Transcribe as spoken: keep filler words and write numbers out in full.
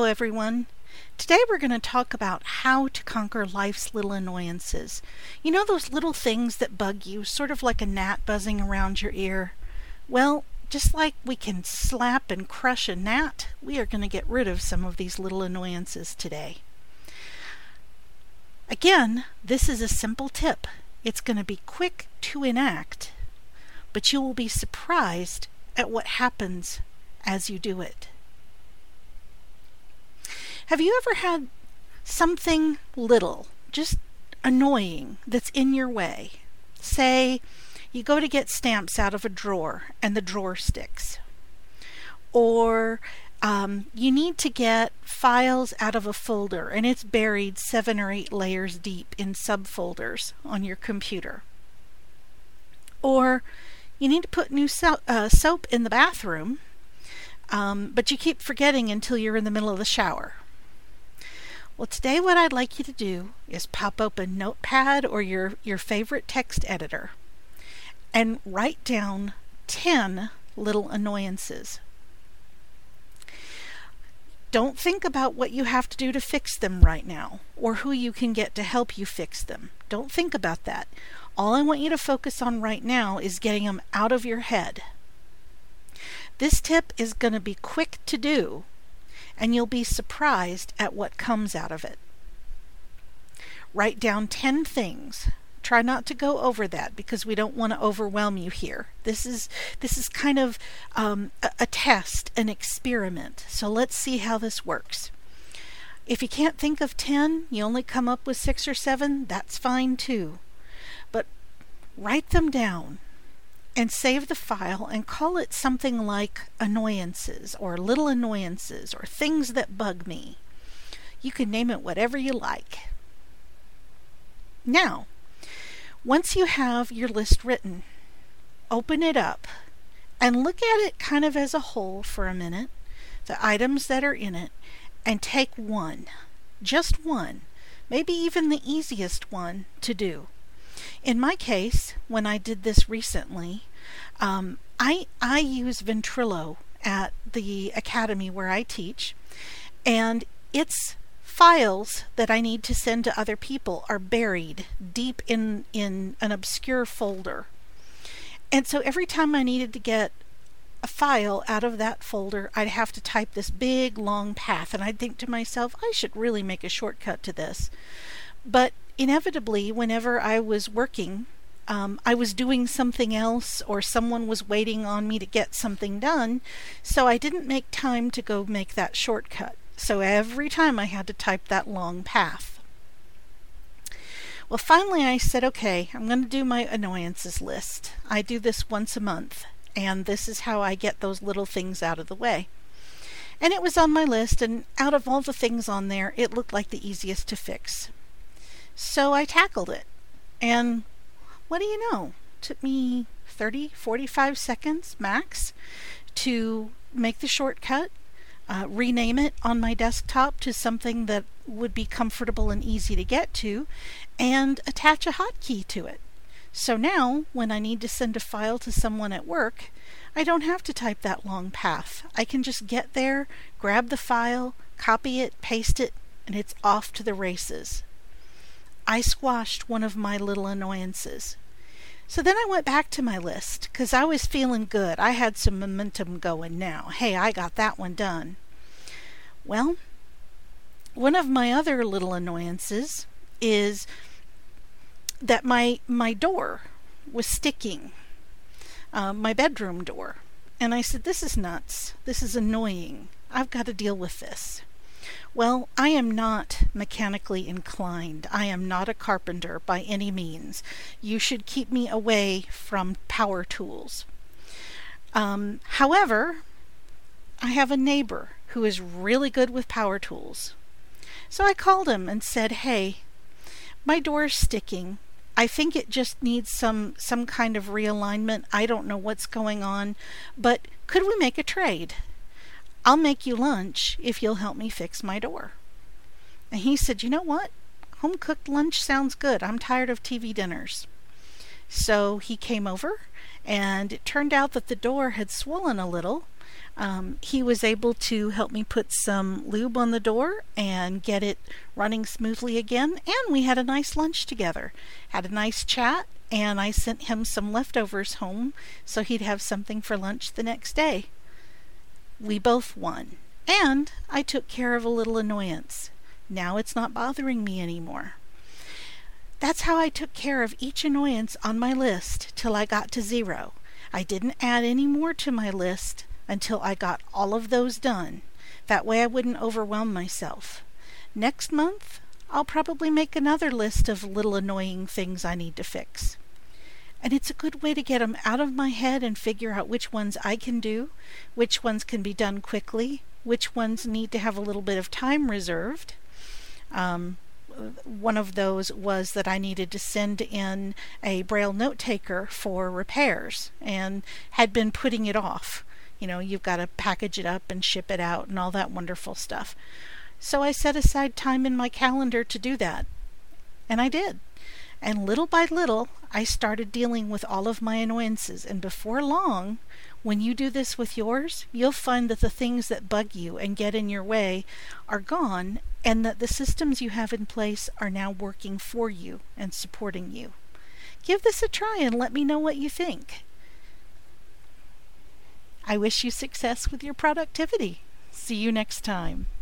everyone. Today we're going to talk about how to conquer life's little annoyances. You know those little things that bug you, sort of like a gnat buzzing around your ear? Well, just like we can slap and crush a gnat, we are going to get rid of some of these little annoyances today. Again, this is a simple tip. It's going to be quick to enact, but you will be surprised at what happens as you do it. Have you ever had something little, just annoying, that's in your way? Say, you go to get stamps out of a drawer and the drawer sticks. Or um, you need to get files out of a folder and it's buried seven or eight layers deep in subfolders on your computer. Or you need to put new so- uh, soap in the bathroom, um, but you keep forgetting until you're in the middle of the shower. Well, today what I'd like you to do is pop open Notepad or your, your favorite text editor and write down ten little annoyances. Don't think about what you have to do to fix them right now or who you can get to help you fix them. Don't think about that. All I want you to focus on right now is getting them out of your head. This tip is going to be quick to do, and you'll be surprised at what comes out of it. Write down ten things. Try not to go over that because we don't want to overwhelm you here. This is this is kind of um, a, a test, an experiment. So let's see how this works. If you can't think of ten, you only come up with six or seven, that's fine too. But write them down and save the file and call it something like annoyances or little annoyances or things that bug me. You can name it whatever you like. Now, once you have your list written, open it up and look at it kind of as a whole for a minute, the items that are in it, and take one, just one, maybe even the easiest one to do. In my case, when I did this recently, um, I, I use Ventrilo at the academy where I teach, and its files that I need to send to other people are buried deep in, in an obscure folder. And so every time I needed to get a file out of that folder, I'd have to type this big, long path, and I'd think to myself, I should really make a shortcut to this. But inevitably, whenever I was working, um, I was doing something else or someone was waiting on me to get something done, so I didn't make time to go make that shortcut. So every time I had to type that long path. Well, finally I said, okay, I'm going to do my annoyances list. I do this once a month, and this is how I get those little things out of the way. And it was on my list, and out of all the things on there, it looked like the easiest to fix. So I tackled it, and what do you know? It took me thirty, forty-five seconds max to make the shortcut, uh, rename it on my desktop to something that would be comfortable and easy to get to, and attach a hotkey to it. So now, when I need to send a file to someone at work, I don't have to type that long path. I can just get there, grab the file, copy it, paste it, and it's off to the races. I squashed one of my little annoyances. So then I went back to my list because I was feeling good. I had some momentum going now. Hey, I got that one done. Well, one of my other little annoyances is that my my door was sticking, uh, my bedroom door. And I said, this is nuts. This is annoying. I've got to deal with this. Well, I am not mechanically inclined. I am not a carpenter by any means. You should keep me away from power tools. Um, however, I have a neighbor who is really good with power tools. So I called him and said, hey, my door is sticking. I think it just needs some, some kind of realignment. I don't know what's going on, but could we make a trade? I'll make you lunch if you'll help me fix my door. And he said, you know what? Home cooked lunch sounds good. I'm tired of T V dinners. So he came over, and it turned out that the door had swollen a little, Um, he was able to help me put some lube on the door and get it running smoothly again, and we had a nice lunch together. Had a nice chat, and I sent him some leftovers home so he'd have something for lunch the next day. We both won, and I took care of a little annoyance. Now it's not bothering me anymore. That's how I took care of each annoyance on my list till I got to zero. I didn't add any more to my list until I got all of those done. That way I wouldn't overwhelm myself. Next month, I'll probably make another list of little annoying things I need to fix. And it's a good way to get them out of my head and figure out which ones I can do, which ones can be done quickly, which ones need to have a little bit of time reserved. Um, one of those was that I needed to send in a Braille note taker for repairs and had been putting it off. You know, you've got to package it up and ship it out and all that wonderful stuff. So I set aside time in my calendar to do that. And I did. And little by little, I started dealing with all of my annoyances. And before long, when you do this with yours, you'll find that the things that bug you and get in your way are gone, and that the systems you have in place are now working for you and supporting you. Give this a try and let me know what you think. I wish you success with your productivity. See you next time.